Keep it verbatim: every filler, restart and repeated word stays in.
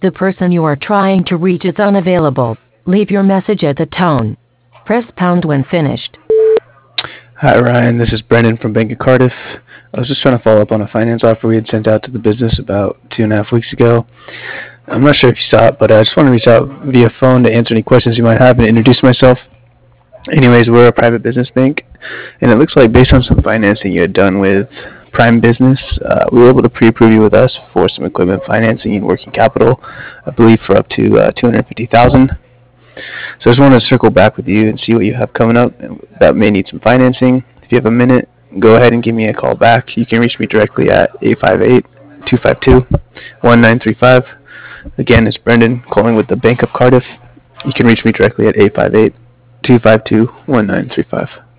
The person you are trying to reach is unavailable. Leave your message at the tone. Press pound when finished. Hi Ryan, this is Brendan from Bank of Cardiff. I was just trying to follow up on a finance offer we had sent out to the business about two and a half weeks ago. I'm not sure if you saw it, but I just want to reach out via phone to answer any questions you might have and introduce myself. Anyways, we're a private business bank, and it looks like based on some financing you had done with Prime Business, uh, we were able to pre-approve you with us for some equipment financing and working capital, I believe for up to uh, two hundred fifty thousand dollars. So I just wanted to circle back with you and see what you have coming up that may need some financing. If you have a minute, go ahead and give me a call back. You can reach me directly at eight five eight, two five two, one nine three five. Again, it's Brendan calling with the Bank of Cardiff. You can reach me directly at eight five eight, two five two, one nine three five.